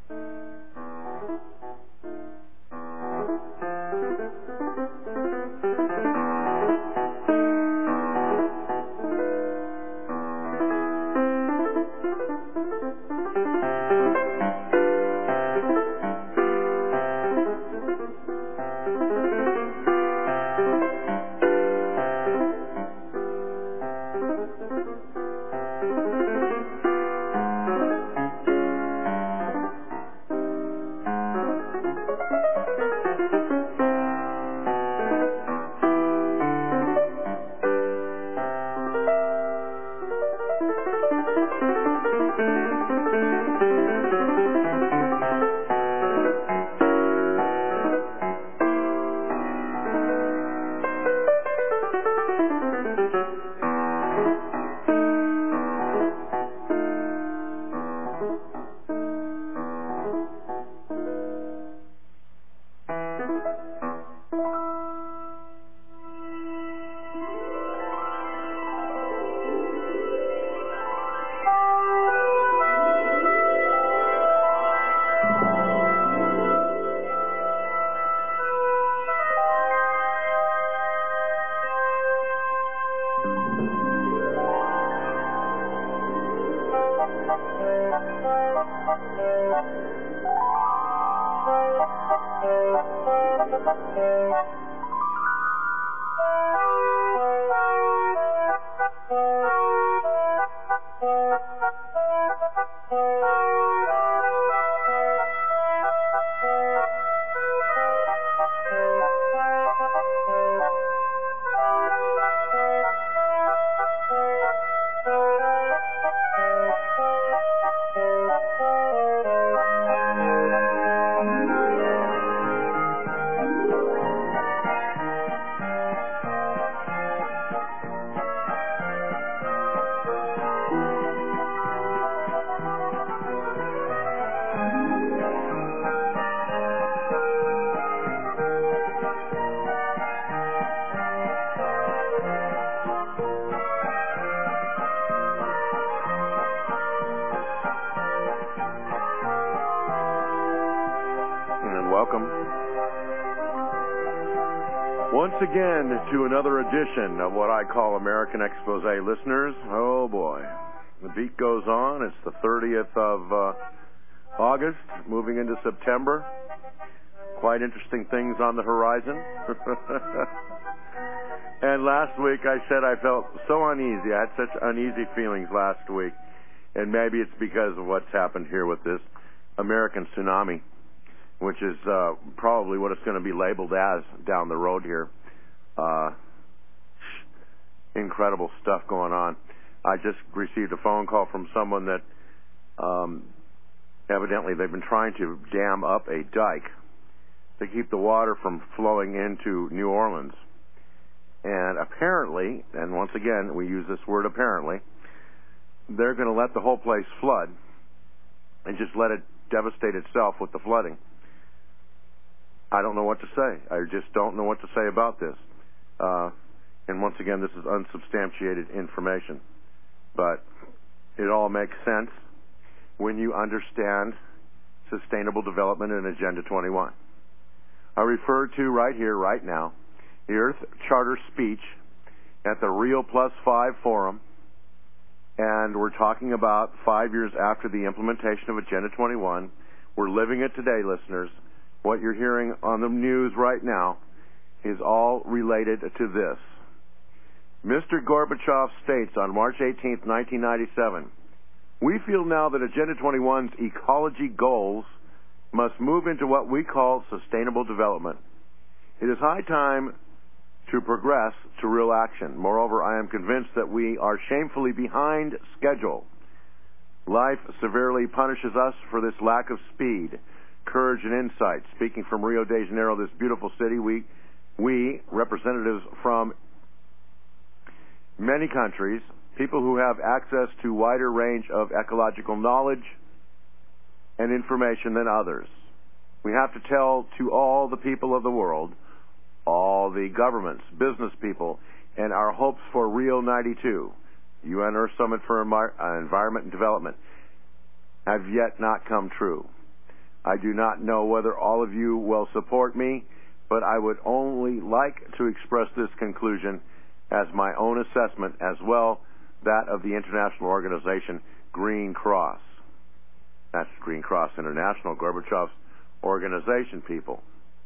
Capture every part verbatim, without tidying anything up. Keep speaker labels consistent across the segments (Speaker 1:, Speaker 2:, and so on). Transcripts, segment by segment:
Speaker 1: Once again to another edition of what I call American Expose, listeners. Oh boy, the beat goes on. It's the thirtieth of uh, August, moving into September. Quite interesting things on the horizon. And last week I said I felt so uneasy. I had such uneasy feelings last week. And maybe it's because of what's happened here with this American tsunami, which is uh, probably what it's going to be labeled as down the road here. Uh, incredible stuff going on. I just received a phone call from someone that um, evidently they've been trying to dam up a dike to keep the water from flowing into New Orleans. And apparently, and once again, we use this word apparently, they're going to let the whole place flood and just let it devastate itself with the flooding. I don't know what to say. I just don't know what to say about this. Uh, and once again, this is unsubstantiated information. But it all makes sense when you understand sustainable development and Agenda twenty-one. I refer to right here, right now, the Earth Charter speech at the Rio Plus Five Forum. And we're talking about five years after the implementation of Agenda twenty-one. We're living it today, listeners. What you're hearing on the news right now is all related to this. Mister Gorbachev states on March eighteenth, nineteen ninety-seven, "We feel now that Agenda twenty-one's ecology goals must move into what we call sustainable development. It is high time to progress to real action. Moreover, I am convinced that we are shamefully behind schedule. Life severely punishes us for this lack of speed, courage, and insight." Speaking from Rio de Janeiro, this beautiful city, we, we, representatives from many countries, people who have access to wider range of ecological knowledge and information than others, we have to tell to all the people of the world, all the governments, business people, and our hopes for Rio ninety-two, U N Earth Summit for Environment and Development, have yet not come true. I do not know whether all of you will support me, but I would only like to express this conclusion as my own assessment, as well that of the international organization Green Cross. That's Green Cross International, Gorbachev's organization, people.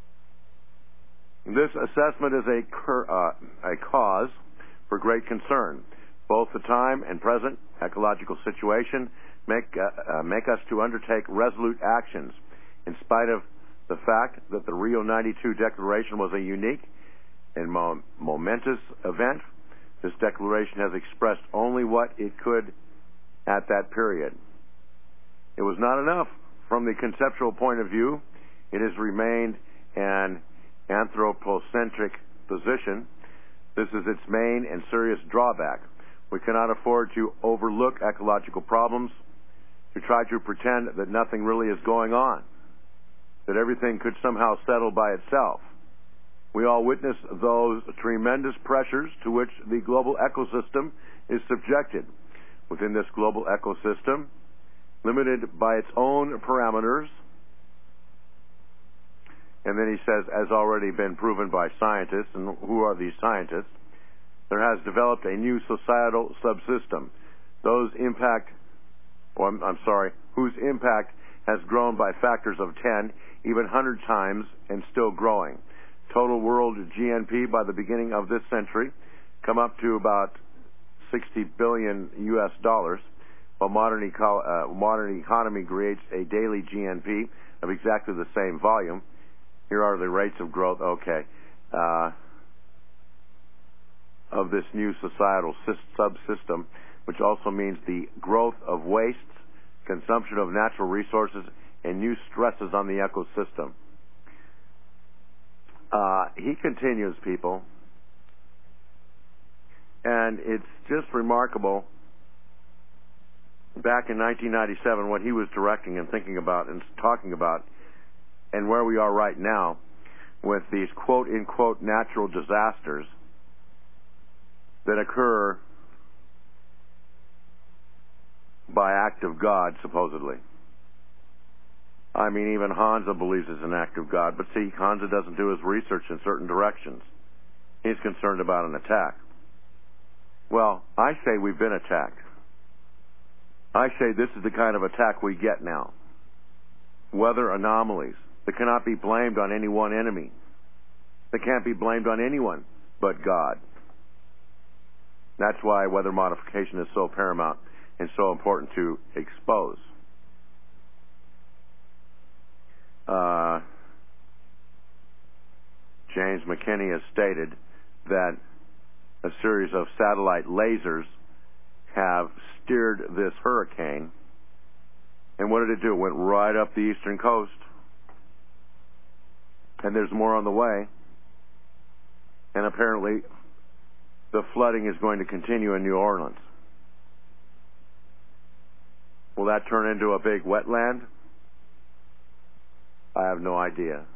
Speaker 1: This assessment is a, cur- uh, a cause for great concern. Both the time and present ecological situation make, uh, uh, make us to undertake resolute actions, in spite of the fact that the Rio ninety-two Declaration was a unique and mo- momentous event. This declaration has expressed only what it could at that period. It was not enough from the conceptual point of view. It has remained an anthropocentric position. This is its main and serious drawback. We cannot afford to overlook ecological problems, to try to pretend that nothing really is going on, that everything could somehow settle by itself. We all witness those tremendous pressures to which the global ecosystem is subjected. Within this global ecosystem, limited by its own parameters, and then he says, as already been proven by scientists, and who are these scientists? There has developed a new societal subsystem. Those impact, or I'm, I'm sorry, whose impact has grown by factors of ten, even one hundred times, and still growing. Total world G N P by the beginning of this century come up to about sixty billion U S dollars, while modern, eco- uh, modern economy creates a daily G N P of exactly the same volume. Here are the rates of growth, okay, uh, of this new societal subsystem, which also means the growth of wastes, consumption of natural resources, and new stresses on the ecosystem. Uh, he continues, people, and it's just remarkable, back in nineteen ninety-seven, what he was directing and thinking about and talking about, and where we are right now with these quote-unquote natural disasters that occur by act of God, supposedly. I mean, even Hansa believes it's an act of God, but see, Hansa doesn't do his research in certain directions. He's concerned about an attack. Well, I say we've been attacked. I say this is the kind of attack we get now. Weather anomalies that cannot be blamed on any one enemy. That can't be blamed on anyone but God. That's why weather modification is so paramount and so important to expose. Uh, James McKinney has stated that a series of satellite lasers have steered this hurricane, and what did it do? It went right up the eastern coast, and there's more on the way, and apparently the flooding is going to continue in New Orleans. Will that turn into a big wetland? I have no idea.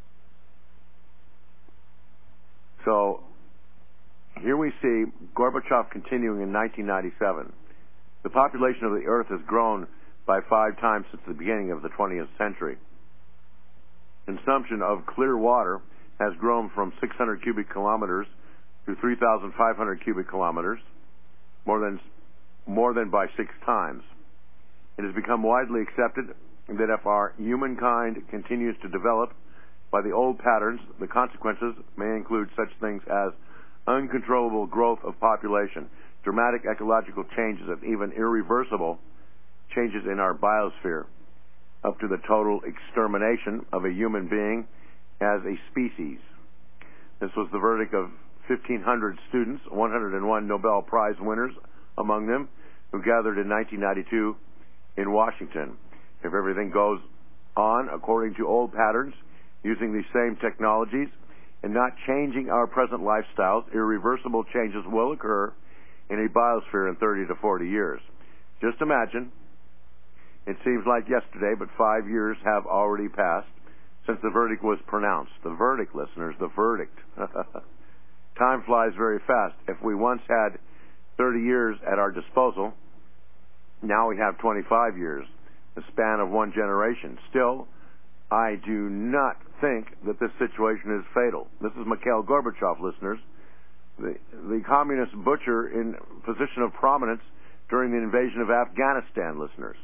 Speaker 1: So here we see Gorbachev continuing in nineteen ninety-seven. The population of the Earth has grown by five times since the beginning of the twentieth century. Consumption of clear water has grown from six hundred cubic kilometers to three thousand five hundred cubic kilometers, more than, more than by six times. It has become widely accepted that if our humankind continues to develop by the old patterns, the consequences may include such things as uncontrollable growth of population, dramatic ecological changes, and even irreversible changes in our biosphere, up to the total extermination of a human being as a species. This was the verdict of fifteen hundred students, one hundred one Nobel Prize winners among them, who gathered in nineteen ninety-two in Washington. If everything goes on according to old patterns, using these same technologies, and not changing our present lifestyles, irreversible changes will occur in a biosphere in thirty to forty years. Just imagine, it seems like yesterday, but five years have already passed since the verdict was pronounced. The verdict, listeners, the verdict. Time flies very fast. If we once had thirty years at our disposal, now we have twenty-five years, the span of one generation. Still, I do not think that this situation is fatal. This is Mikhail Gorbachev, listeners, the, the communist butcher in position of prominence during the invasion of Afghanistan, listeners.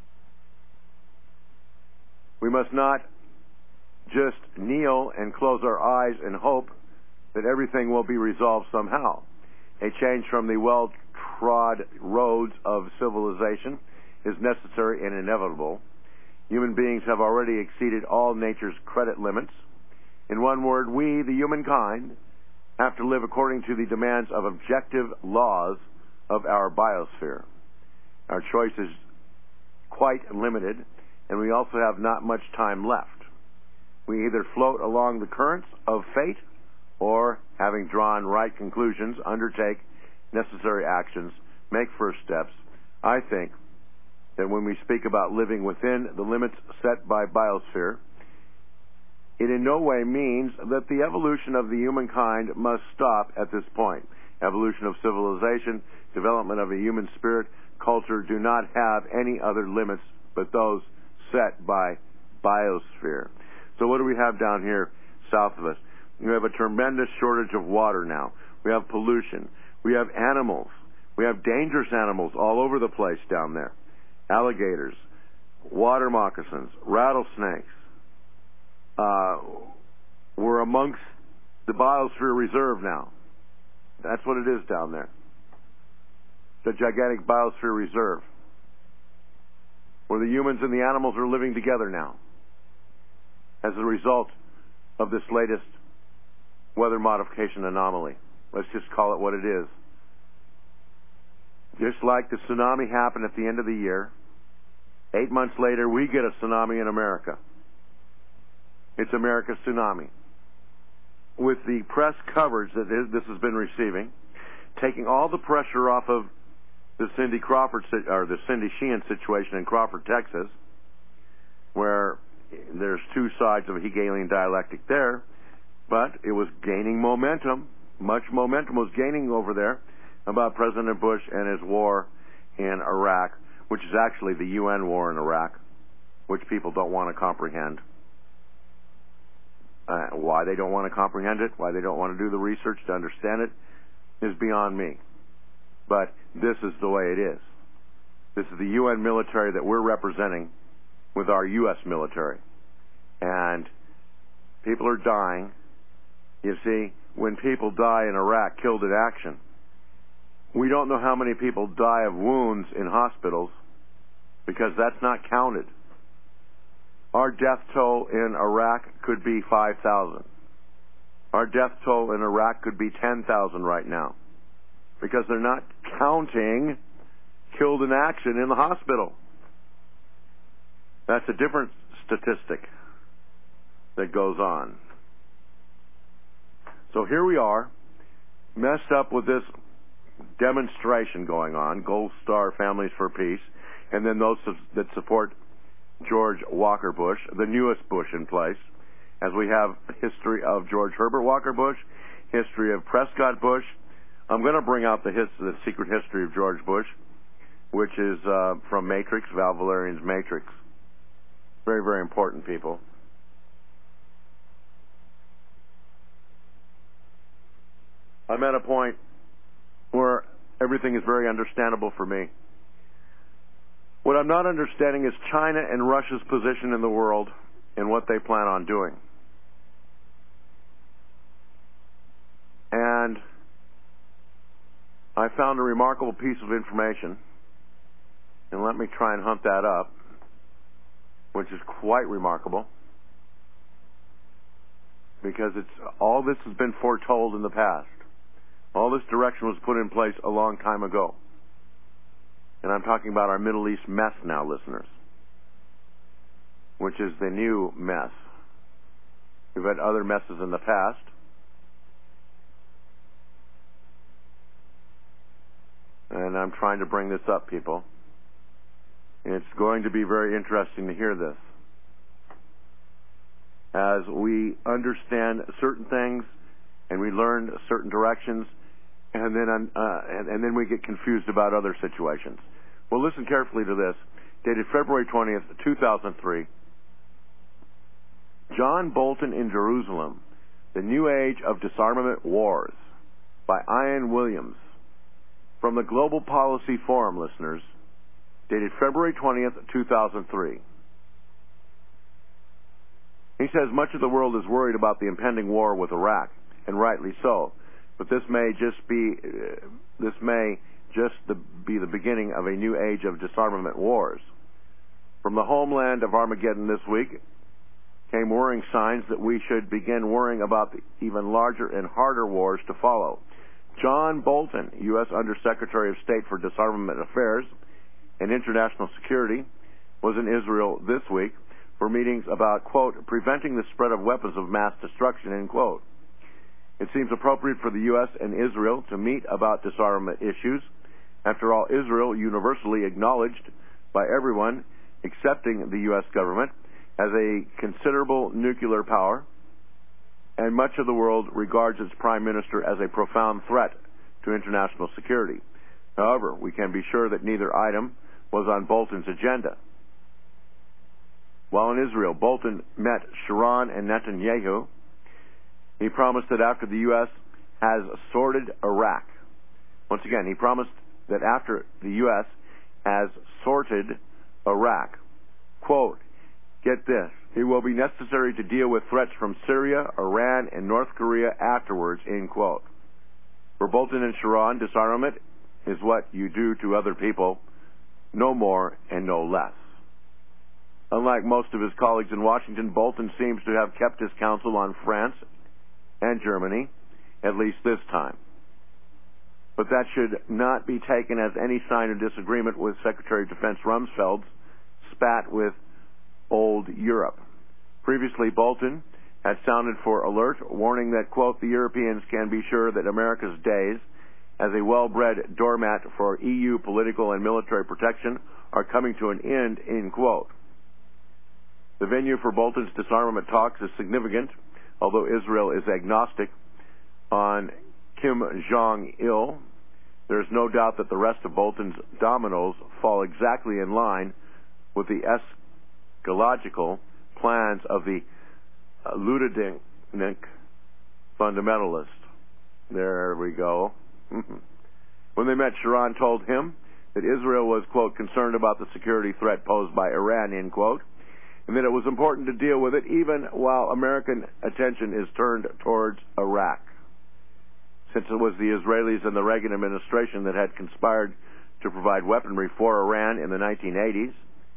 Speaker 1: We must not just kneel and close our eyes and hope that everything will be resolved somehow. A change from the well-trod roads of civilization is necessary and inevitable. Human beings have already exceeded all nature's credit limits. In one word, we, the humankind, have to live according to the demands of objective laws of our biosphere. Our choice is quite limited, and we also have not much time left. We either float along the currents of fate or, having drawn right conclusions, undertake necessary actions, make first steps. I think that when we speak about living within the limits set by biosphere, it in no way means that the evolution of the humankind must stop at this point. Evolution of civilization, development of a human spirit, culture do not have any other limits but those set by biosphere. So what do we have down here south of us? We have a tremendous shortage of water now. We have pollution. We have animals. We have dangerous animals all over the place down there. Alligators, water moccasins, rattlesnakes. Uh, we're amongst the biosphere reserve now. That's what it is down there. The gigantic biosphere reserve, where the humans and the animals are living together now as a result of this latest weather modification anomaly. Let's just call it what it is. Just like the tsunami happened at the end of the year, eight months later we get a tsunami in America. It's America's tsunami. With the press coverage that this has been receiving, taking all the pressure off of the Cindy Crawford or the Cindy Sheehan situation in Crawford, Texas, where there's two sides of a Hegelian dialectic there, but it was gaining momentum. Much momentum was gaining over there about President Bush and his war in Iraq, which is actually the U N war in Iraq, which people don't want to comprehend. Uh, why they don't want to comprehend it, why they don't want to do the research to understand it, is beyond me. But this is the way it is. This is the U N military that we're representing with our U S military. And people are dying. You see, when people die in Iraq, killed in action, we don't know how many people die of wounds in hospitals because that's not counted. Our death toll in Iraq could be five thousand. Our death toll in Iraq could be ten thousand right now because they're not counting killed in action in the hospital. That's a different statistic that goes on. So here we are, messed up with this demonstration going on, Gold Star Families for Peace, and then those that support George Walker Bush, the newest Bush in place, as we have history of George Herbert Walker Bush, history of Prescott Bush. I'm going to bring out the, his, the secret history of George Bush, which is uh, from Matrix, Val Valerian's Matrix. Very, very important, people. I'm at a point where everything is very understandable for me. What I'm not understanding is China and Russia's position in the world and what they plan on doing. And I found a remarkable piece of information, and let me try and hunt that up, which is quite remarkable, because it's all this has been foretold in the past. All this direction was put in place a long time ago. And I'm talking about our Middle East mess now, listeners, which is the new mess. We've had other messes in the past. And I'm trying to bring this up, people. It's going to be very interesting to hear this. As we understand certain things and we learn certain directions, and then uh, and, and then we get confused about other situations. Well, listen carefully to this. Dated February twentieth, two thousand three. John Bolton in Jerusalem, The New Age of Disarmament Wars, by Ian Williams. From the Global Policy Forum, listeners, dated February twentieth, two thousand three. He says much of the world is worried about the impending war with Iraq, and rightly so. But this may just be uh, this may just the, be the beginning of a new age of disarmament wars. From the homeland of Armageddon this week came worrying signs that we should begin worrying about the even larger and harder wars to follow. John Bolton, U S Undersecretary of State for Disarmament Affairs and International Security, was in Israel this week for meetings about, quote, preventing the spread of weapons of mass destruction, end quote. It seems appropriate for the U S and Israel to meet about disarmament issues. After all, Israel, universally acknowledged by everyone, accepting the U S government as a considerable nuclear power, and much of the world regards its prime minister as a profound threat to international security. However, we can be sure that neither item was on Bolton's agenda. While in Israel, Bolton met Sharon and Netanyahu. He promised that after the U S has sorted Iraq, once again, he promised that after the U S has sorted Iraq, quote, get this, it will be necessary to deal with threats from Syria, Iran, and North Korea afterwards, end quote. For Bolton and Sharon, disarmament is what you do to other people, no more and no less. Unlike most of his colleagues in Washington, Bolton seems to have kept his counsel on France and Germany, at least this time. But that should not be taken as any sign of disagreement with Secretary of Defense Rumsfeld's spat with old Europe. Previously, Bolton had sounded for alert, warning that, quote, the Europeans can be sure that America's days as a well-bred doormat for E U political and military protection are coming to an end, end quote. The venue for Bolton's disarmament talks is significant, although Israel is agnostic on Kim Jong-il. There is no doubt that the rest of Bolton's dominoes fall exactly in line with the eschatological plans of the uh, Ludendijk fundamentalist. There we go. When they met, Sharon told him that Israel was, quote, concerned about the security threat posed by Iran, end quote, and that it was important to deal with it even while American attention is turned towards Iraq. Since it was the Israelis and the Reagan administration that had conspired to provide weaponry for Iran in the nineteen eighties,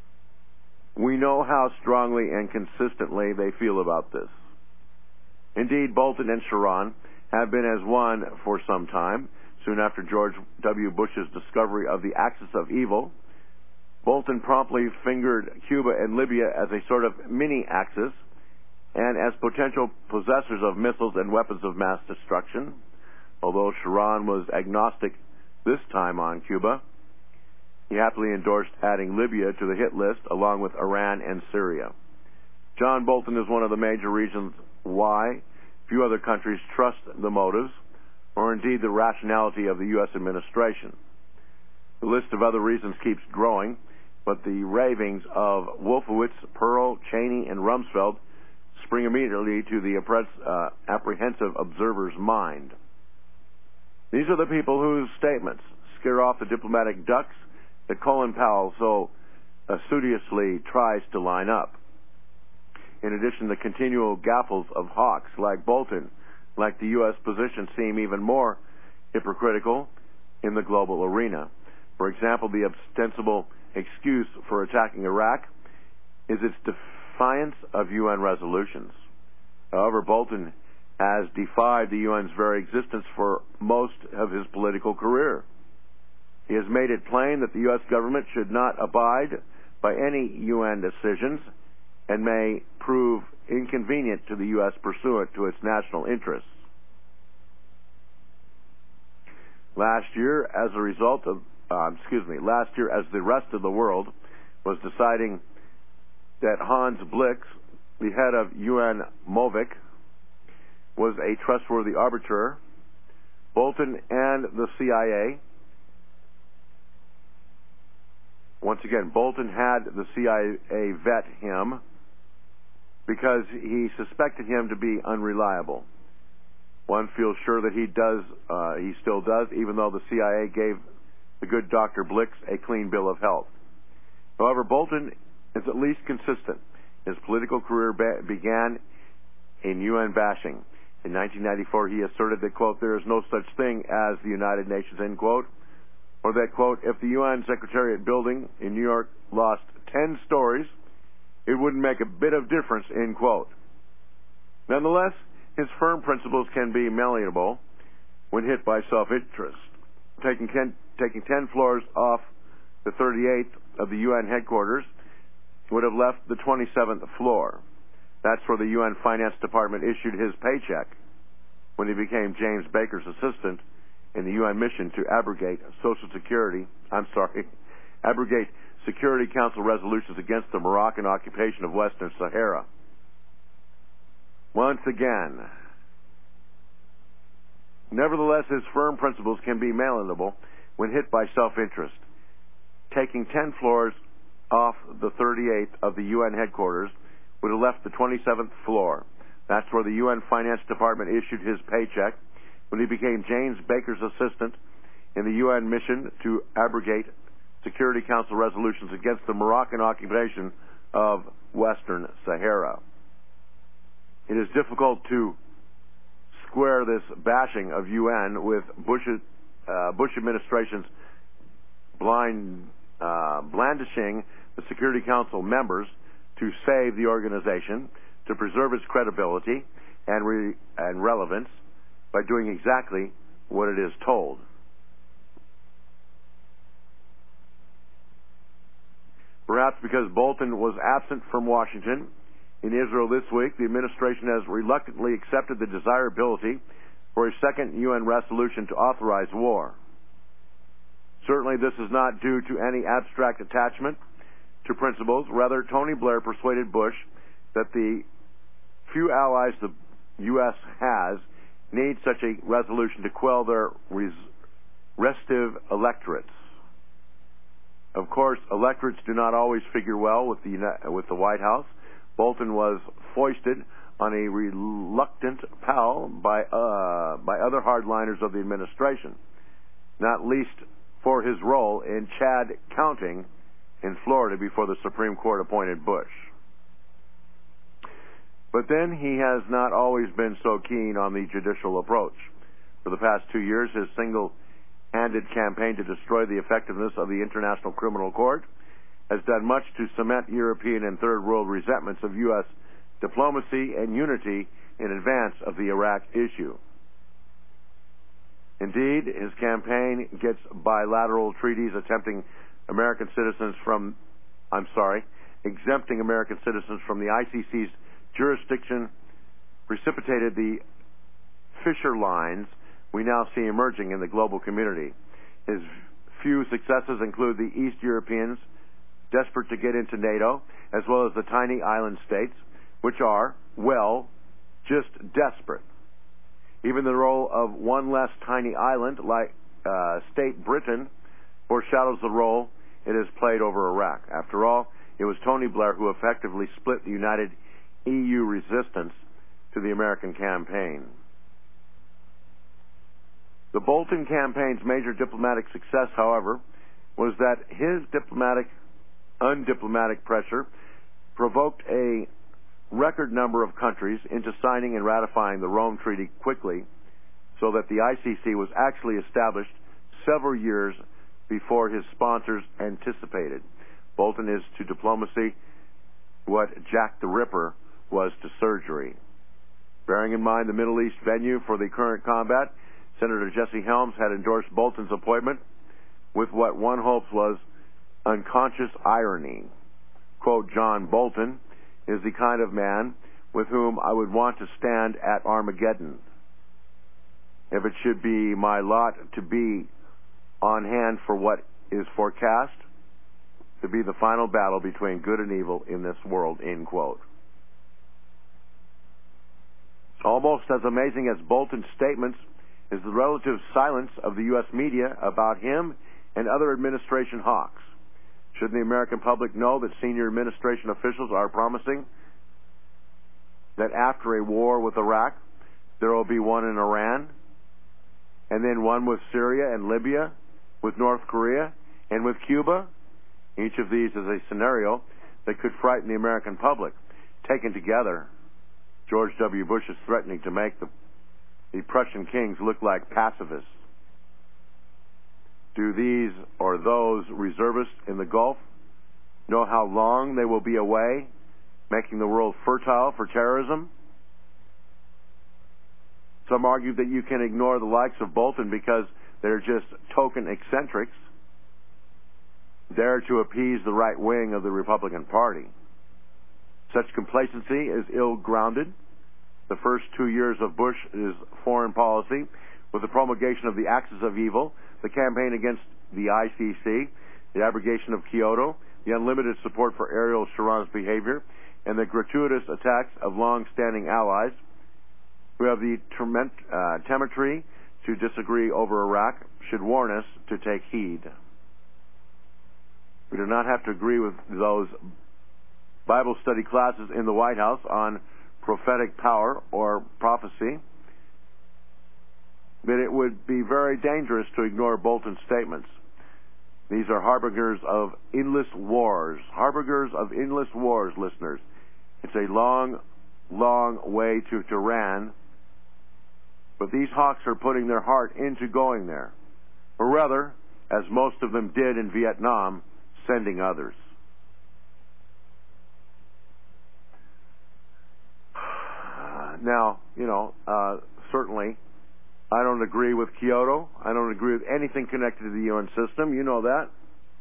Speaker 1: we know how strongly and consistently they feel about this. Indeed, Bolton and Sharon have been as one for some time. Soon after George W. Bush's discovery of the axis of evil, Bolton promptly fingered Cuba and Libya as a sort of mini-axis and as potential possessors of missiles and weapons of mass destruction. Although Sharon was agnostic this time on Cuba, he happily endorsed adding Libya to the hit list along with Iran and Syria. John Bolton is one of the major reasons why few other countries trust the motives or indeed the rationality of the U S administration. The list of other reasons keeps growing, but the ravings of Wolfowitz, Pearl, Cheney, and Rumsfeld spring immediately to the uh, apprehensive observer's mind. These are the people whose statements scare off the diplomatic ducks that Colin Powell so assiduously tries to line up. In addition, the continual gaffles of hawks like Bolton, like the U S position, seem even more hypocritical in the global arena. For example, the ostensible excuse for attacking Iraq is its defiance of U N resolutions. However, Bolton has defied the U N's very existence for most of his political career. He has made it plain that the U S government should not abide by any U N decisions and may prove inconvenient to the U S pursuant to its national interests. Last year, as a result of, uh, excuse me, last year as the rest of the world was deciding that Hans Blix, the head of U N MOVIC, was a trustworthy arbiter, Bolton and the C I A, once again, Bolton had the C I A vet him because he suspected him to be unreliable. One feels sure that he does, uh, he still does, even though the C I A gave the good Doctor Blix a clean bill of health. However, Bolton is at least consistent. His political career ba- began in U N bashing. In nineteen ninety-four, he asserted that, quote, there is no such thing as the United Nations, end quote, or that, quote, if the U N Secretariat building in New York lost ten stories, it wouldn't make a bit of difference, end quote. Nonetheless, his firm principles can be malleable when hit by self-interest. Taking ten, taking ten floors off the thirty-eighth of the U N headquarters would have left the twenty-seventh floor. That's where the U N Finance Department issued his paycheck when he became James Baker's assistant in the U N mission to abrogate Social Security, I'm sorry, abrogate Security Council resolutions against the Moroccan occupation of Western Sahara. Once again, nevertheless, his firm principles can be malleable when hit by self-interest. Taking ten floors off the thirty-eighth of the U N headquarters would have left the twenty-seventh floor. That's where the U N Finance Department issued his paycheck when he became James Baker's assistant in the U N mission to abrogate Security Council resolutions against the Moroccan occupation of Western Sahara. It is difficult to square this bashing of U N with Bush, uh, Bush administration's blind uh, blandishing the Security Council members to save the organization, to preserve its credibility and, re- and relevance by doing exactly what it is told. Perhaps because Bolton was absent from Washington in Israel this week, the administration has reluctantly accepted the desirability for a second U N resolution to authorize war. Certainly this is not due to any abstract attachment to principles. Rather, Tony Blair persuaded Bush that the few allies the U S has need such a resolution to quell their res- restive electorates. Of course, electorates do not always figure well with the with the White House. Bolton was foisted on a reluctant pal by uh, by other hardliners of the administration, not least for his role in Chad counting in Florida before the Supreme Court appointed Bush. But then he has not always been so keen on the judicial approach. For the past two years, his single-handed campaign to destroy the effectiveness of the International Criminal Court has done much to cement European and Third World resentments of U S diplomacy and unity in advance of the Iraq issue. Indeed, his campaign gets bilateral treaties attempting American citizens from, I'm sorry, exempting American citizens from the I C C's jurisdiction, precipitated the Fisher lines we now see emerging in the global community. His few successes include the East Europeans desperate to get into NATO, as well as the tiny island states, which are, well, just desperate. Even the role of one less tiny island, like uh, state Britain, foreshadows the role it has played over Iraq. After all, it was Tony Blair who effectively split the United E U resistance to the American campaign. The Bolton campaign's major diplomatic success, however, was that his diplomatic, undiplomatic pressure provoked a record number of countries into signing and ratifying the Rome Treaty quickly, so that the I C C was actually established several years before his sponsors anticipated. Bolton is to diplomacy what Jack the Ripper was to surgery. Bearing in mind the Middle East venue for the current combat, Senator Jesse Helms had endorsed Bolton's appointment with what one hopes was unconscious irony. Quote, John Bolton is the kind of man with whom I would want to stand at Armageddon. If it should be my lot to be on hand for what is forecast to be the final battle between good and evil in this world, end quote. Almost as amazing as Bolton's statements is the relative silence of the U S media about him and other administration hawks. Shouldn't the American public know that senior administration officials are promising that after a war with Iraq, there will be one in Iran, and then one with Syria and Libya, with North Korea, and with Cuba? Each of these is a scenario that could frighten the American public. Taken together, George W. Bush is threatening to make the, the Prussian kings look like pacifists. Do these or those reservists in the Gulf know how long they will be away, making the world fertile for terrorism? Some argue that you can ignore the likes of Bolton because they're just token eccentrics, there to appease the right wing of the Republican Party. Such complacency is ill-grounded. The first two years of Bush's foreign policy, with the promulgation of the axis of evil, the campaign against the I C C, the abrogation of Kyoto, the unlimited support for Ariel Sharon's behavior, and the gratuitous attacks of long-standing allies who have the uh, temerity to disagree over Iraq, should warn us to take heed. We do not have to agree with those Bible study classes in the White House on prophetic power or prophecy, but it would be very dangerous to ignore Bolton's statements. These are harbingers of endless wars. Harbingers of endless wars, listeners. It's a long, long way to Tehran, but these hawks are putting their heart into going there. Or rather, as most of them did in Vietnam, sending others. Now, you know, uh, certainly, I don't agree with Kyoto. I don't agree with anything connected to the U N system. You know that.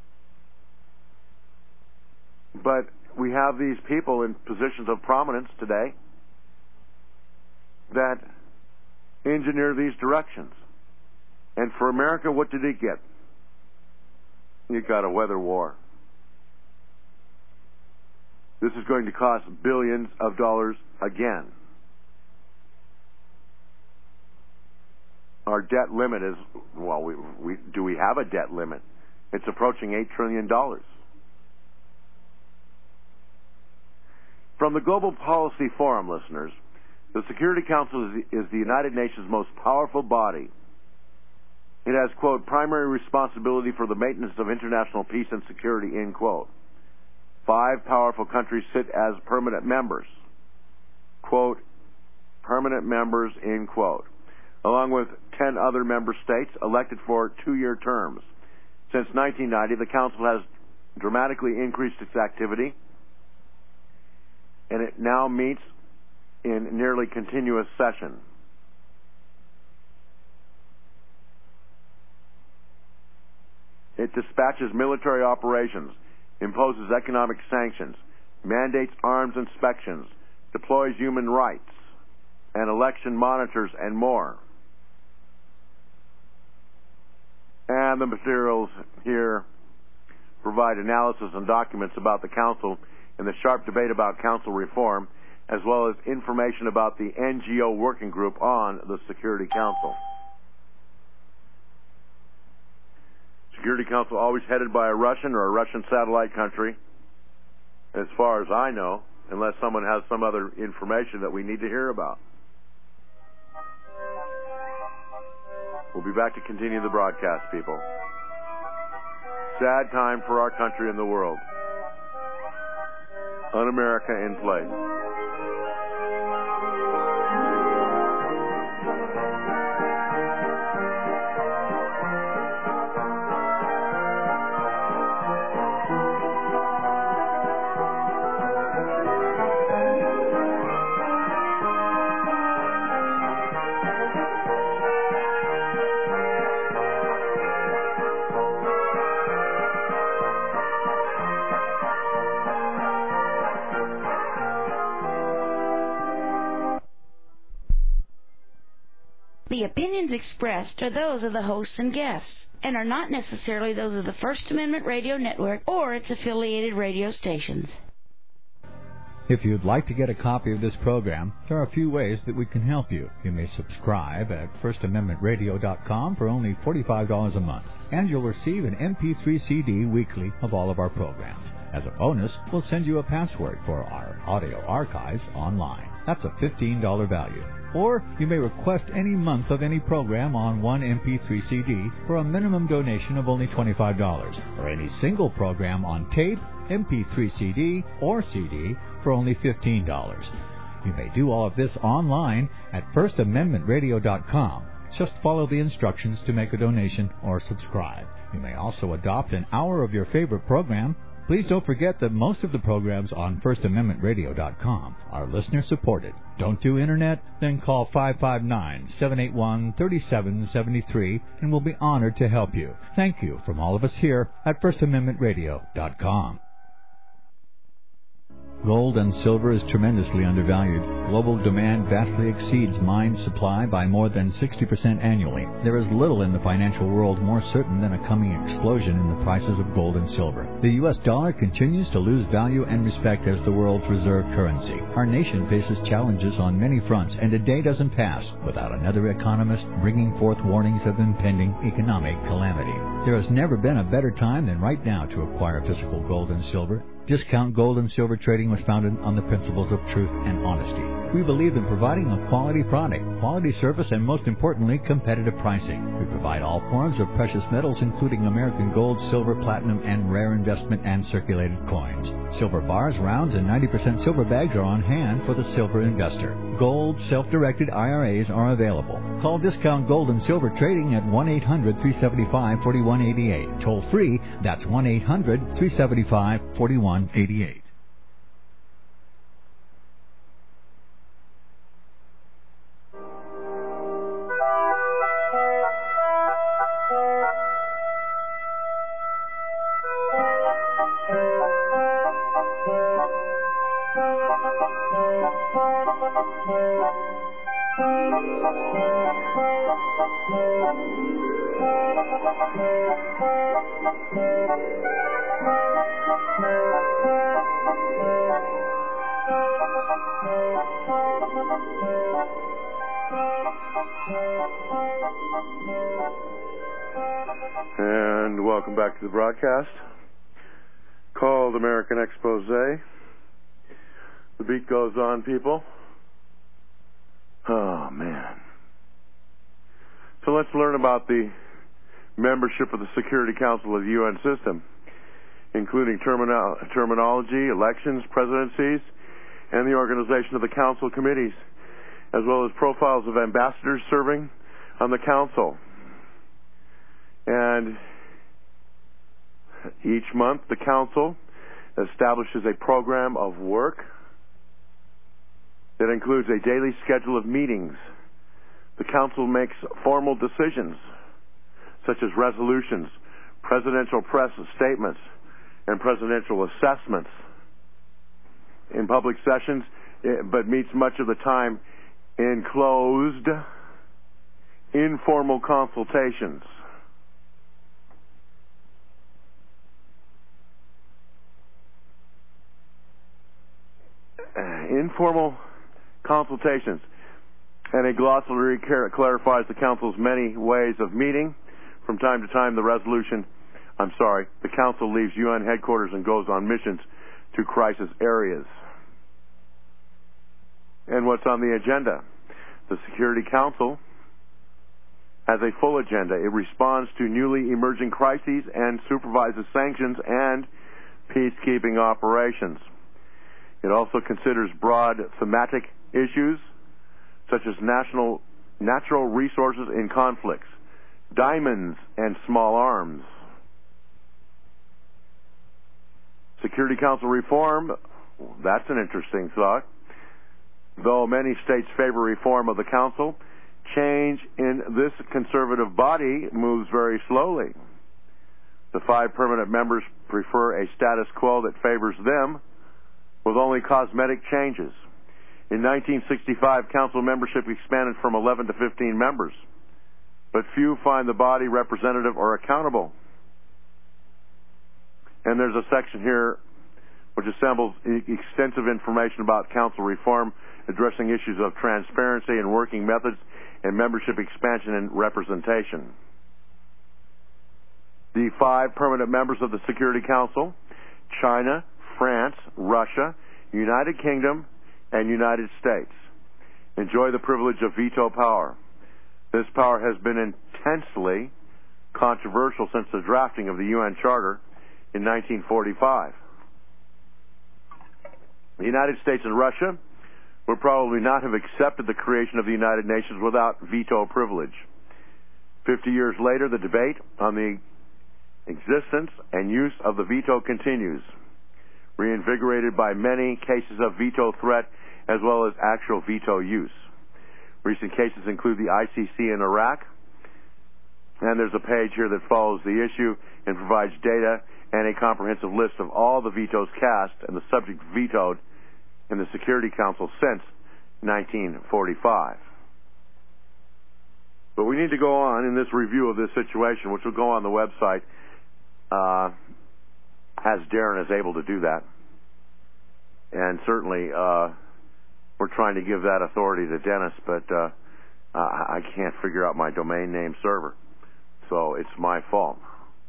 Speaker 1: But we have these people in positions of prominence today that engineer these directions. And for America, what did it get? It got a weather war. This is going to cost billions of dollars again. Our debt limit is, well, we, we, do we have a debt limit? It's approaching eight trillion dollars. From the Global Policy Forum, listeners, the Security Council is the, is the United Nations' most powerful body. It has, quote, primary responsibility for the maintenance of international peace and security, end quote. Five powerful countries sit as permanent members, quote, permanent members, end quote, along with ten other member states elected for two-year terms. Since nineteen ninety, the Council has dramatically increased its activity, and it now meets in nearly continuous session. It dispatches military operations, imposes economic sanctions, mandates arms inspections, deploys human rights, and election monitors, and more. And the materials here provide analysis and documents about the Council and the sharp debate about Council reform, as well as information about the N G O working group on the Security Council. Security Council always headed by a Russian or a Russian satellite country, as far as I know, unless someone has some other information that we need to hear about. We'll be back to continue the broadcast, people. Sad time for our country and the world. Un-America in place.
Speaker 2: The opinions expressed are those of the hosts and guests, and are not necessarily those of the First Amendment Radio Network or its affiliated radio stations.
Speaker 3: If you'd like to get a copy of this program, there are a few ways that we can help you. You may subscribe at first amendment radio dot com for only forty-five dollars a month, and you'll receive an M P three C D weekly of all of our programs. As a bonus, we'll send you a password for our audio archives online. That's a fifteen dollars value. Or you may request any month of any program on one M P three C D for a minimum donation of only twenty-five dollars, or any single program on tape, M P three C D, or C D for only fifteen dollars. You may do all of this online at first amendment radio dot com. Just follow the instructions to make a donation or subscribe. You may also adopt an hour of your favorite program. Please don't forget that most of the programs on first amendment radio dot com are listener-supported. Don't do Internet? Then call five five nine, seven eight one, three seven seven three and we'll be honored to help you. Thank you from all of us here at first amendment radio dot com. Gold and silver is tremendously undervalued. Global demand vastly exceeds mine supply by more than sixty percent annually. There is little in the financial world more certain than a coming explosion in the prices of gold and silver. The U S dollar continues to lose value and respect as the world's reserve currency. Our nation faces challenges on many fronts, and a day doesn't pass without another economist bringing forth warnings of impending economic calamity. There has never been a better time than right now to acquire physical gold and silver. Discount Gold and Silver Trading was founded on the principles of truth and honesty. We believe in providing a quality product, quality service, and most importantly, competitive pricing. We provide all forms of precious metals, including American gold, silver, platinum, and rare investment and circulated coins. Silver bars, rounds, and ninety percent silver bags are on hand for the silver investor. Gold self-directed I R As are available. Call Discount Gold and Silver Trading at one eight hundred, three seven five, four one eight eight. Toll free, that's one eight hundred, three seven five, four one eight eight.
Speaker 1: And welcome back to the broadcast called American Expose. The beat goes on, people. Oh, man. So let's learn about the membership of the Security Council of the U N system, including termino- terminology, elections, presidencies, and the organization of the council committees, as well as profiles of ambassadors serving on the council. And each month, the council establishes a program of work that includes a daily schedule of meetings. The council makes formal decisions, such as resolutions, presidential press statements, and presidential assessments in public sessions, but meets much of the time in closed, informal consultations. Informal consultations, and a glossary clarifies the council's many ways of meeting. From time to time, the resolution, I'm sorry, the council leaves U N headquarters and goes on missions to crisis areas. And what's on the agenda? The Security Council has a full agenda. It responds to newly emerging crises and supervises sanctions and peacekeeping operations. It also considers broad thematic issues such as national natural resources in conflicts, diamonds and small arms. Security Council reform, that's an interesting thought. Though many states favor reform of the Council, change in this conservative body moves very slowly. The five permanent members prefer a status quo that favors them, with only cosmetic changes. In nineteen sixty-five, council membership expanded from eleven to fifteen members, but few find the body representative or accountable. And there's a section here which assembles extensive information about council reform, addressing issues of transparency and working methods, and membership expansion and representation. The five permanent members of the Security Council: China, France, Russia, United Kingdom, and United States enjoy the privilege of veto power. This power has been intensely controversial since the drafting of the U N Charter in nineteen forty-five. The United States and Russia would probably not have accepted the creation of the United Nations without veto privilege. Fifty years later, the debate on the existence and use of the veto continues, reinvigorated by many cases of veto threat as well as actual veto use. Recent cases include the I C C in Iraq, and there's a page here that follows the issue and provides data and a comprehensive list of all the vetoes cast and the subject vetoed in the Security Council since nineteen forty-five. But we need to go on in this review of this situation, which will go on the website, uh, as Darren is able to do that. And certainly, uh, we're trying to give that authority to Dennis, but uh, I can't figure out my domain name server. So it's my fault.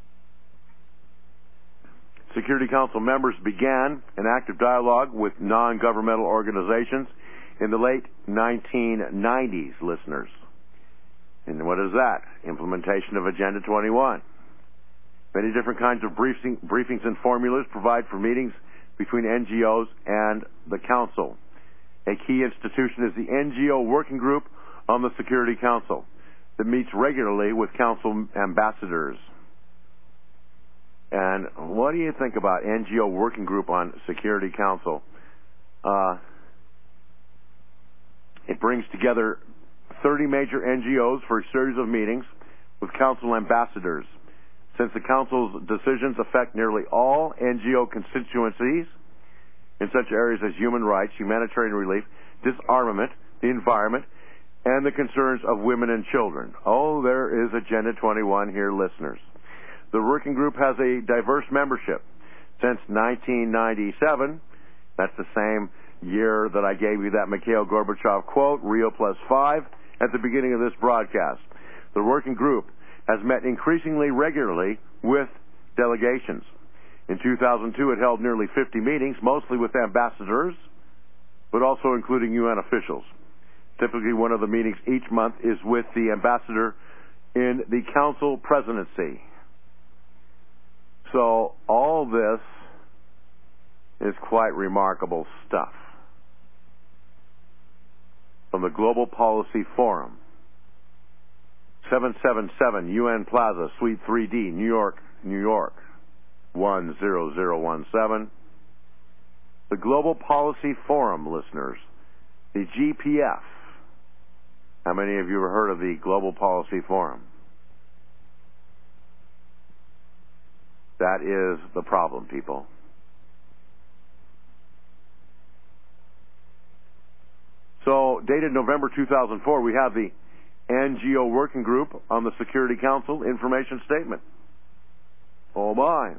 Speaker 1: Security Council members began an active dialogue with non-governmental organizations in the late nineteen nineties, listeners. And what is that? Implementation of Agenda twenty-one. Many different kinds of briefing, briefings and formulas provide for meetings between N G Os and the Council. A key institution is the N G O Working Group on the Security Council that meets regularly with Council ambassadors. And what do you think about N G O Working Group on Security Council? Uh, it brings together thirty major N G Os for a series of meetings with Council ambassadors. Since the Council's decisions affect nearly all N G O constituencies in such areas as human rights, humanitarian relief, disarmament, the environment, and the concerns of women and children. Oh, there is Agenda twenty-one here, listeners. The working group has a diverse membership. Since nineteen ninety-seven, that's the same year that I gave you that Mikhail Gorbachev quote, Rio plus five, at the beginning of this broadcast. The working group has met increasingly regularly with delegations. In two thousand two, it held nearly fifty meetings, mostly with ambassadors, but also including U N officials. Typically, one of the meetings each month is with the ambassador in the Council presidency. So all this is quite remarkable stuff. From the Global Policy Forum, seven seven seven U N Plaza, Suite three D, New York, New York, one zero zero one seven. The Global Policy Forum, listeners, the G P F. How many of you have heard of the Global Policy Forum? That is the problem, people. So, dated November two thousand four, we have the N G O Working Group on the Security Council information statement. Oh my.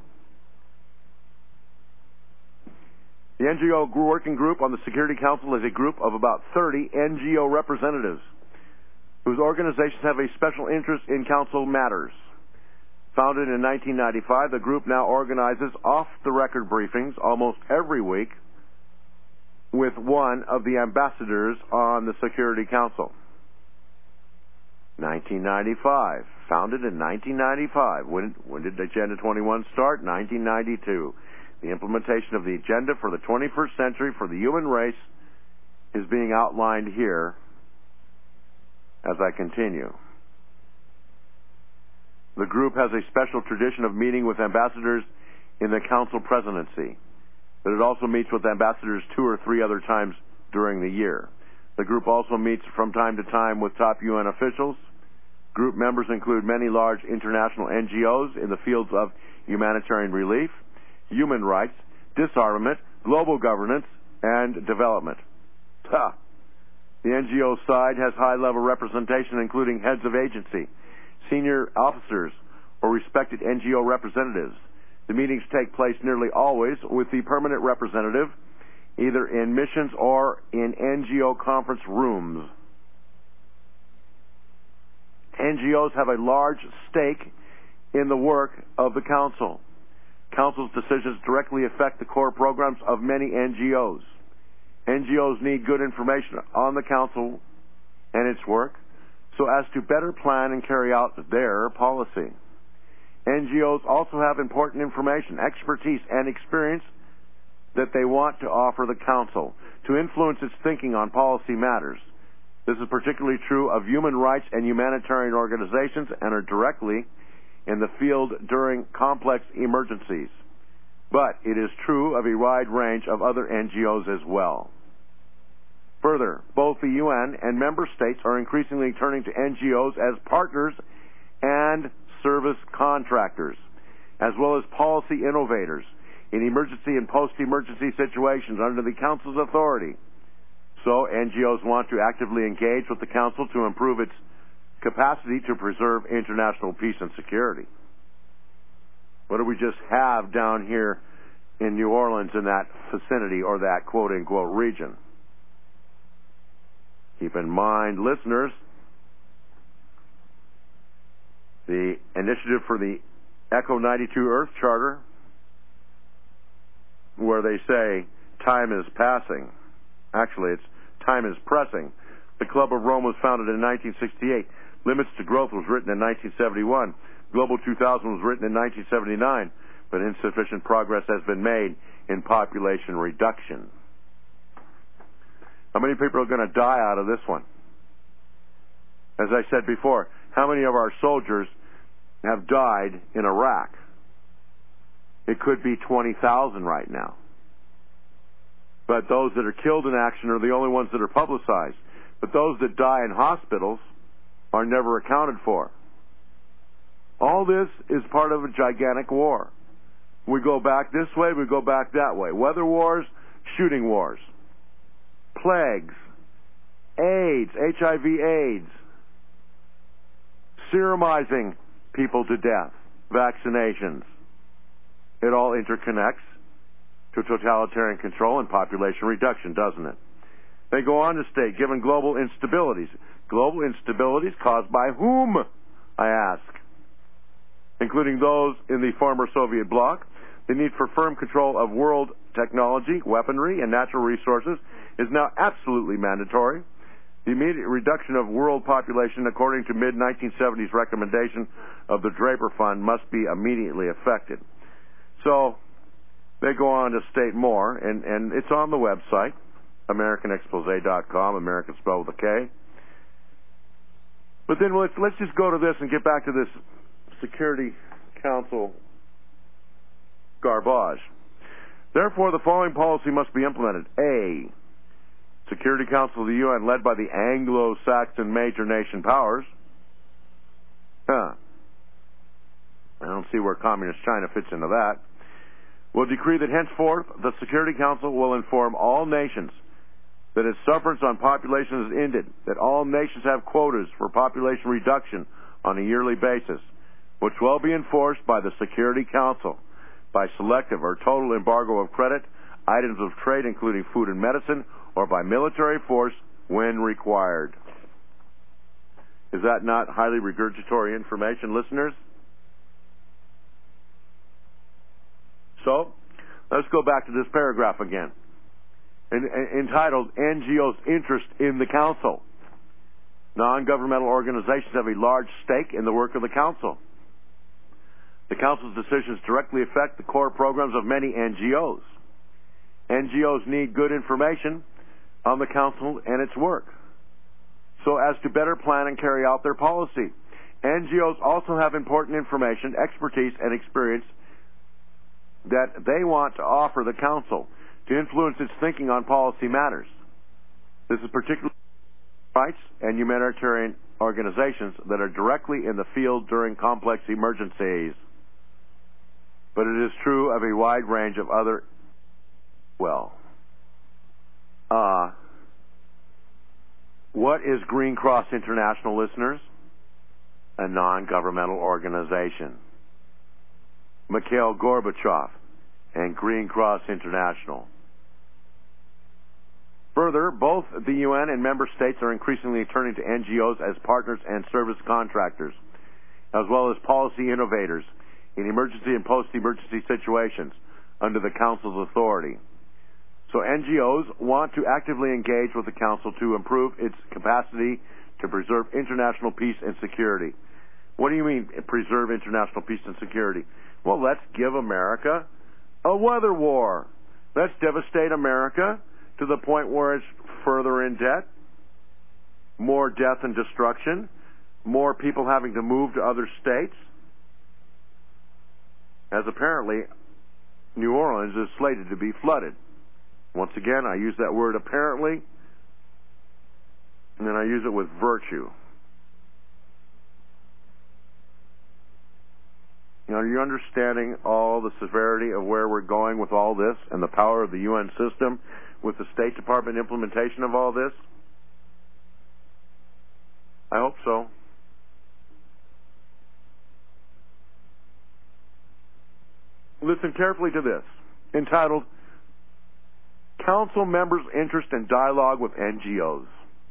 Speaker 1: The N G O Working Group on the Security Council is a group of about thirty N G O representatives whose organizations have a special interest in council matters. Founded in nineteen ninety-five, the group now organizes off-the-record briefings almost every week with one of the ambassadors on the Security Council. nineteen ninety-five. Founded in nineteen ninety-five. When, when did Agenda twenty-one start? nineteen ninety-two. The implementation of the agenda for the twenty-first century for the human race is being outlined here as I continue. The group has a special tradition of meeting with ambassadors in the council presidency, but it also meets with ambassadors two or three other times during the year. The group also meets from time to time with top U N officials. Group members include many large international N G Os in the fields of humanitarian relief, human rights, disarmament, global governance, and development. Ha! The N G O side has high-level representation, including heads of agency, senior officers, or respected N G O representatives. The meetings take place nearly always with the permanent representative, either in missions or in N G O conference rooms. N G Os have a large stake in the work of the Council. Council's decisions directly affect the core programs of many N G Os. N G Os need good information on the Council and its work so as to better plan and carry out their policy. N G Os also have important information, expertise, and experience that they want to offer the Council to influence its thinking on policy matters. This is particularly true of human rights and humanitarian organizations and are directly in the field during complex emergencies. But it is true of a wide range of other N G Os as well. Further, both the U N and member states are increasingly turning to N G Os as partners and service contractors, as well as policy innovators in emergency and post-emergency situations under the Council's authority. So N G Os want to actively engage with the Council to improve its capacity to preserve international peace and security. What do we just have down here in New Orleans in that vicinity or that quote-unquote region? Keep in mind, listeners, the initiative for the Echo ninety-two Earth Charter, where they say time is passing. Actually, it's time is pressing. The Club of Rome was founded in nineteen sixty-eight. Limits to Growth was written in nineteen seventy-one. Global two thousand was written in nineteen seventy-nine, but insufficient progress has been made in population reduction. How many people are going to die out of this one? As I said before, how many of our soldiers have died in Iraq? It could be twenty thousand right now. But those that are killed in action are the only ones that are publicized. But those that die in hospitals are never accounted for. All this is part of a gigantic war. We go back this way, we go back that way. Weather wars, shooting wars, plagues, AIDS, H I V AIDS, serumizing people to death, vaccinations. It all interconnects to totalitarian control and population reduction, doesn't it? They go on to state, given global instabilities, global instabilities caused by whom, I ask, including those in the former Soviet bloc, the need for firm control of world technology, weaponry, and natural resources is now absolutely mandatory. The immediate reduction of world population, according to mid nineteen seventies recommendation of the Draper Fund, must be immediately effected. So they go on to state more, and, and it's on the website, American Expose dot com, American spelled with a K. But then let's, let's just go to this and get back to this Security Council garbage. Therefore, the following policy must be implemented. A. Security Council of the U N, led by the Anglo-Saxon major nation powers. Huh. I don't see where Communist China fits into that. Will decree that henceforth the Security Council will inform all nations that its sufferance on population has ended, that all nations have quotas for population reduction on a yearly basis, which will be enforced by the Security Council by selective or total embargo of credit, items of trade including food and medicine, or by military force when required. Is that not highly regurgitatory information, listeners? So, let's go back to this paragraph again, en- en- entitled N G O's Interest in the Council. Non-governmental organizations have a large stake in the work of the Council. The Council's decisions directly affect the core programs of many N G Os. N G Os need good information on the Council and its work, so as to better plan and carry out their policy. N G Os also have important information, expertise, and experience that they want to offer the Council to influence its thinking on policy matters. This is particularly rights and humanitarian organizations that are directly in the field during complex emergencies. But it is true of a wide range of other, well, uh, what is Green Cross International, listeners? A non-governmental organization. Mikhail Gorbachev and Green Cross International. Further, both the U N and member states are increasingly turning to N G Os as partners and service contractors, as well as policy innovators in emergency and post-emergency situations under the Council's authority. So N G Os want to actively engage with the Council to improve its capacity to preserve international peace and security. What do you mean, preserve international peace and security? Well, let's give America a weather war. Let's devastate America to the point where it's further in debt, more death and destruction, more people having to move to other states, as apparently New Orleans is slated to be flooded. Once again, I use that word apparently, and then I use it with virtue. Now, are you understanding all the severity of where we're going with all this and the power of the U N system with the State Department implementation of all this? I hope so. Listen carefully to this, entitled Council Members' Interest in Dialogue with N G Os.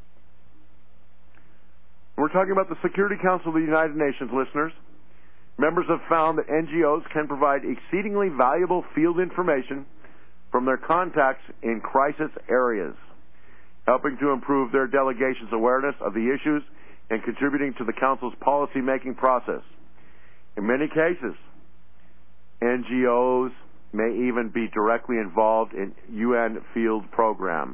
Speaker 1: We're talking about the Security Council of the United Nations, listeners. Members have found that N G Os can provide exceedingly valuable field information from their contacts in crisis areas, helping to improve their delegation's awareness of the issues and contributing to the Council's policy-making process. In many cases, N G Os may even be directly involved in U N field programs.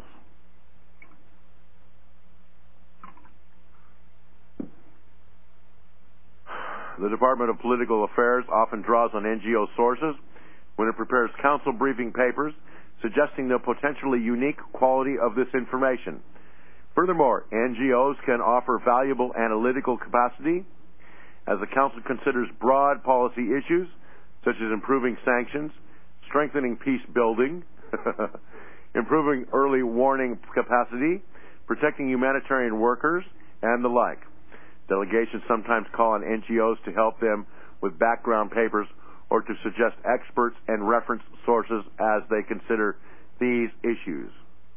Speaker 1: The Department of Political Affairs often draws on N G O sources when it prepares council briefing papers, suggesting the potentially unique quality of this information. Furthermore, N G Os can offer valuable analytical capacity as the council considers broad policy issues such as improving sanctions, strengthening peace building, improving early warning capacity, protecting humanitarian workers, and the like. Delegations sometimes call on N G Os to help them with background papers or to suggest experts and reference sources as they consider these issues.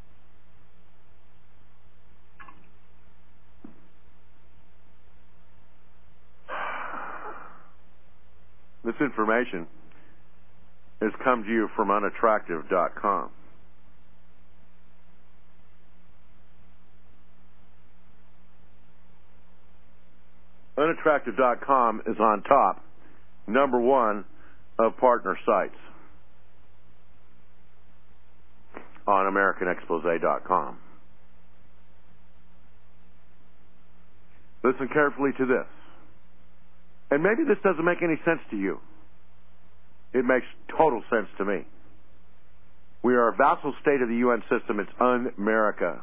Speaker 1: This information has come to you from unattractive dot com. unattractive dot com is on top, number one, of partner sites on American Expose dot com. Listen carefully to this. And maybe this doesn't make any sense to you. It makes total sense to me. We are a vassal state of the U N system. It's un-America.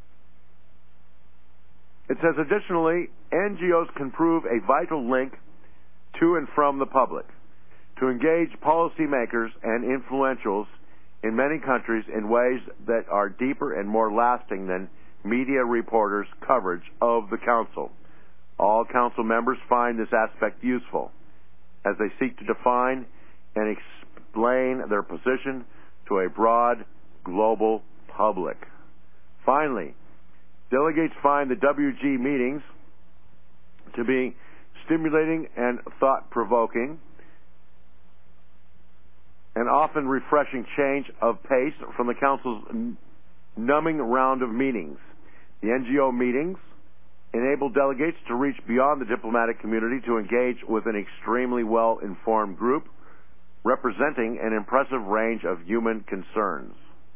Speaker 1: It says, additionally, N G Os can prove a vital link to and from the public, to engage policymakers and influentials in many countries in ways that are deeper and more lasting than media reporters' coverage of the Council. All Council members find this aspect useful as they seek to define and explain their position to a broad global public. Finally, delegates find the W G meetings to be stimulating and thought-provoking, and often refreshing change of pace from the Council's numbing round of meetings. The N G O meetings enable delegates to reach beyond the diplomatic community to engage with an extremely well-informed group representing an impressive range of human concerns.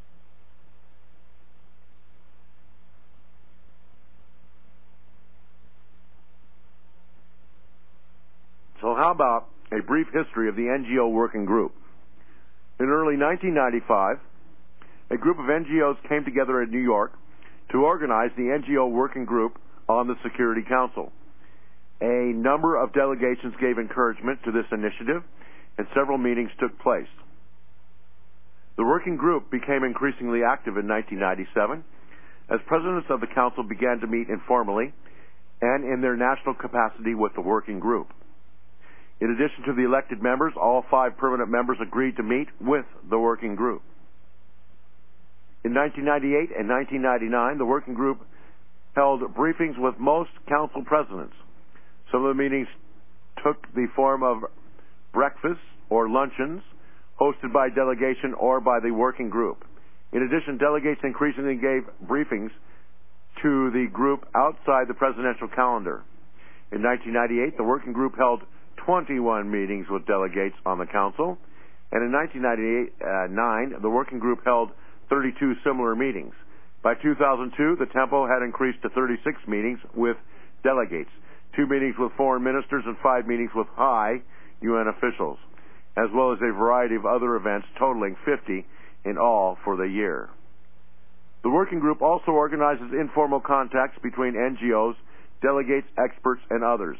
Speaker 1: So how about a brief history of the N G O working group? In early nineteen ninety-five, a group of N G Os came together in New York to organize the N G O working group on the Security Council. A number of delegations gave encouragement to this initiative, and several meetings took place. The working group became increasingly active in nineteen ninety-seven as presidents of the Council began to meet informally and in their national capacity with the working group. In addition to the elected members, all five permanent members agreed to meet with the working group. In nineteen ninety-eight and nineteen ninety-nine, the working group held briefings with most council presidents. Some of the meetings took the form of breakfasts or luncheons hosted by delegation or by the working group. In addition, delegates increasingly gave briefings to the group outside the presidential calendar. In nineteen ninety-eight, the working group held twenty-one meetings with delegates on the council, and in nineteen ninety-nine, the working group held thirty-two similar meetings. By two thousand two, the tempo had increased to thirty-six meetings with delegates, two meetings with foreign ministers and five meetings with high U N officials, as well as a variety of other events totaling fifty in all for the year. The working group also organizes informal contacts between N G Os, delegates, experts, and others.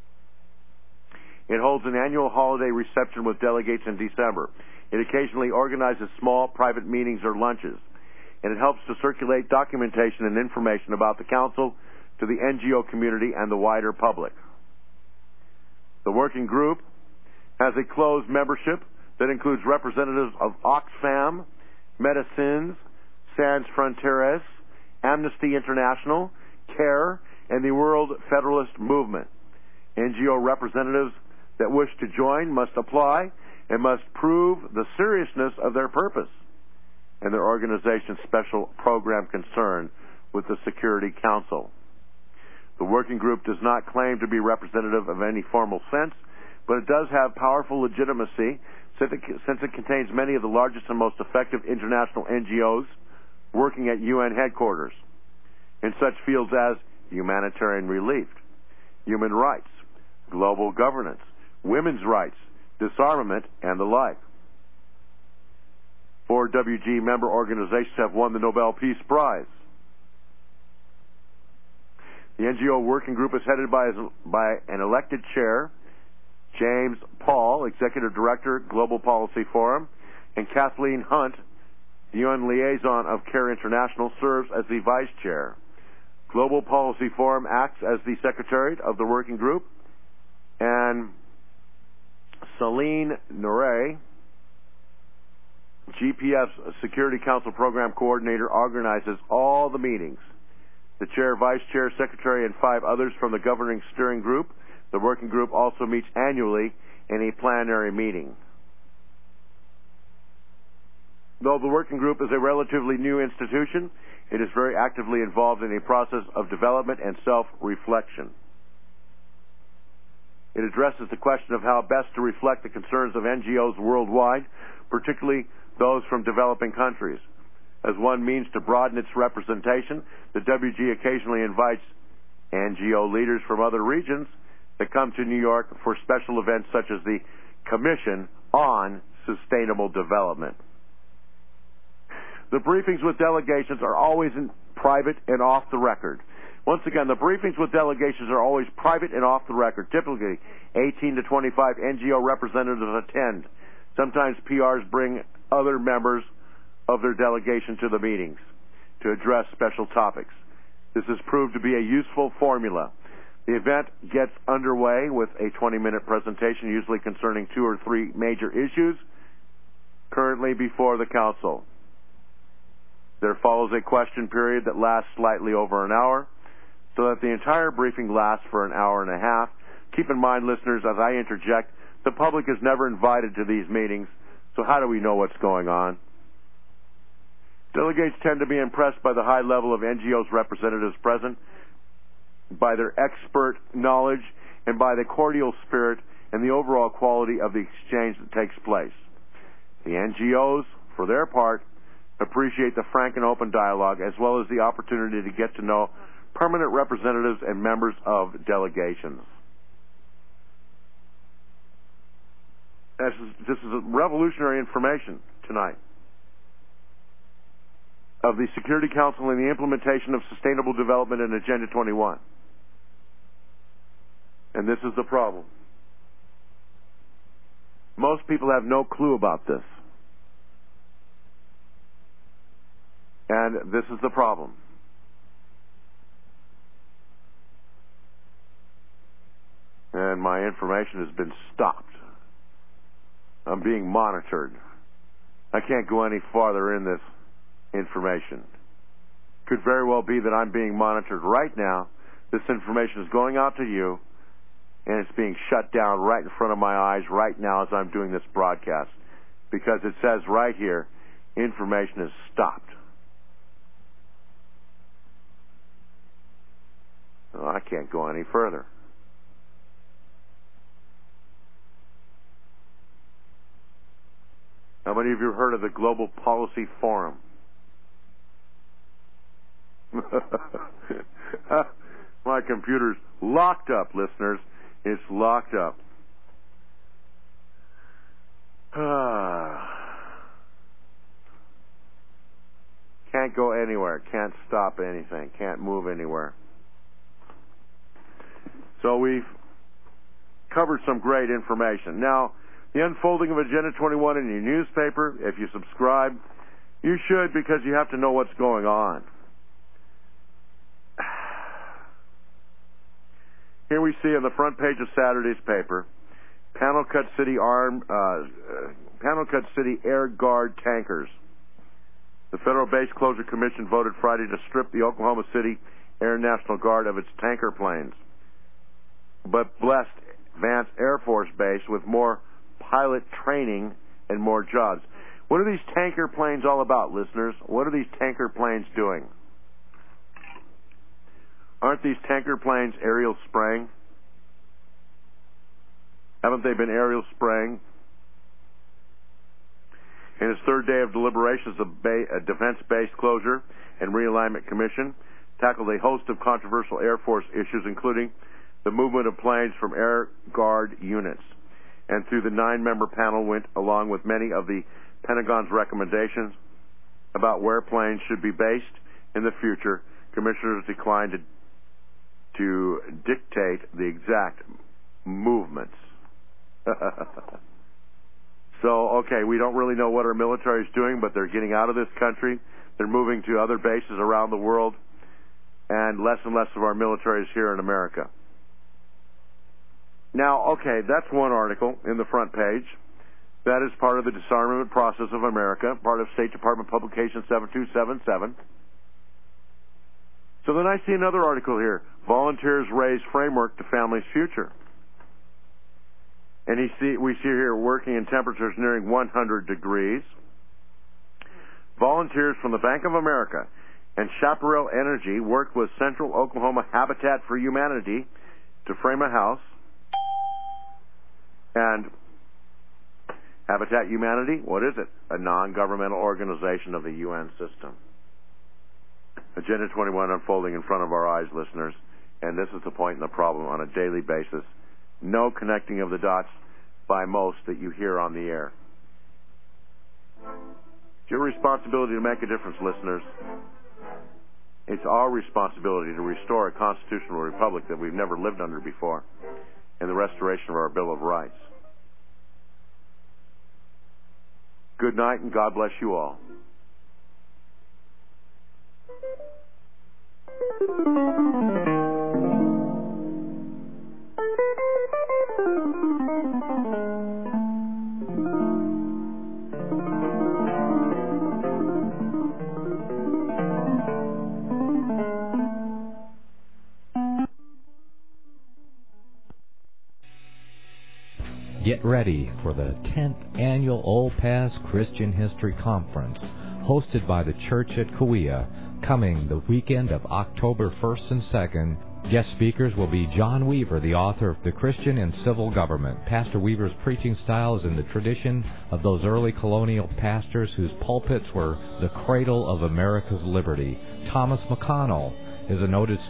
Speaker 1: It holds an annual holiday reception with delegates in December. It occasionally organizes small private meetings or lunches, and it helps to circulate documentation and information about the Council to the N G O community and the wider public. The working group has a closed membership that includes representatives of Oxfam, Medicines, Sans Fronteras, Amnesty International, CARE, and the World Federalist Movement. N G O representatives that wish to join must apply and must prove the seriousness of their purpose and their organization's special program concern with the Security Council. The working group does not claim to be representative of any formal sense, but it does have powerful legitimacy since it contains many of the largest and most effective international N G Os working at U N headquarters in such fields as humanitarian relief, human rights, global governance, women's rights, disarmament, and the like. Four W G member organizations have won the Nobel Peace Prize. The N G O working group is headed by, by an elected chair, James Paul, Executive Director, Global Policy Forum, and Kathleen Hunt, the U N liaison of CARE International, serves as the vice chair. Global Policy Forum acts as the secretariat of the working group, and Celine Noray, G P F's Security Council Program Coordinator, organizes all the meetings. The chair, vice chair, secretary, and five others from the governing steering group. The working group also meets annually in a plenary meeting. Though the working group is a relatively new institution, it is very actively involved in a process of development and self-reflection. It addresses the question of how best to reflect the concerns of N G Os worldwide, particularly those from developing countries. As one means to broaden its representation, the W G occasionally invites N G O leaders from other regions that come to New York for special events such as the Commission on Sustainable Development. The briefings with delegations are always in private and off the record. Once again, the briefings with delegations are always private and off the record. Typically, eighteen to twenty-five N G O representatives attend. Sometimes P Rs bring other members of their delegation to the meetings to address special topics. This has proved to be a useful formula. The event gets underway with a twenty-minute presentation, usually concerning two or three major issues currently before the Council. There follows a question period that lasts slightly over an hour, so that the entire briefing lasts for an hour and a half. Keep in mind, listeners, as I interject, the public is never invited to these meetings, so how do we know what's going on? Delegates tend to be impressed by the high level of N G Os representatives present, by their expert knowledge, and by the cordial spirit and the overall quality of the exchange that takes place. The N G Os, for their part, appreciate the frank and open dialogue as well as the opportunity to get to know permanent representatives and members of delegations. This is, this is revolutionary information tonight of the Security Council and the implementation of Sustainable Development in Agenda twenty-one. And this is the problem. Most people have no clue about this. And this is the problem. And my information has been stopped. I'm being monitored. I can't go any farther in this information. Could very well be that I'm being monitored right now. This information is going out to you, and it's being shut down right in front of my eyes right now as I'm doing this broadcast, because it says right here, information is stopped. Well, I can't go any further. How many of you have heard of the Global Policy Forum? My computer's locked up, listeners. It's locked up. Can't go anywhere. Can't stop anything. Can't move anywhere. So we've covered some great information. Now, the unfolding of Agenda twenty-one in your newspaper, if you subscribe, you should, because you have to know what's going on. Here we see on the front page of Saturday's paper, Panel Cut City Arm, uh, Panel Cut City Air Guard tankers. The Federal Base Closure Commission voted Friday to strip the Oklahoma City Air National Guard of its tanker planes, but blessed Vance Air Force Base with more pilot training and more jobs. What are these tanker planes all about, listeners? What are these tanker planes doing? Aren't these tanker planes aerial spraying? Haven't they been aerial spraying? In its third day of deliberations, the Bay, uh, Defense Base Closure and Realignment Commission tackled a host of controversial Air Force issues, including the movement of planes from Air Guard units. And through the nine-member panel went along with many of the Pentagon's recommendations about where planes should be based in the future. Commissioners declined to to dictate the exact movements. So, okay, we don't really know what our military is doing, but they're getting out of this country. They're moving to other bases around the world, and less and less of our military is here in America. Now, okay, that's one article in the front page. That is part of the disarmament process of America, part of State Department Publication seven two seven seven. So then I see another article here. Volunteers raise framework to family's future. And he see, we see here working in temperatures nearing one hundred degrees. Volunteers from the Bank of America and Chaparral Energy worked with Central Oklahoma Habitat for Humanity to frame a house. And Habitat Humanity, what is it? A non-governmental organization of the U N system. Agenda twenty-one unfolding in front of our eyes, listeners, and this is the point in the problem on a daily basis. No connecting of the dots by most that you hear on the air. It's your responsibility to make a difference, listeners. It's our responsibility to restore a constitutional republic that we've never lived under before, and the restoration of our Bill of Rights. Good night, and God bless you all.
Speaker 4: Get ready for the tenth Annual Old Pass Christian History Conference, hosted by the Church at Kauai, coming the weekend of October first and second. Guest speakers will be John Weaver, the author of The Christian and Civil Government. Pastor Weaver's preaching style is in the tradition of those early colonial pastors whose pulpits were the cradle of America's liberty. Thomas McConnell is a noted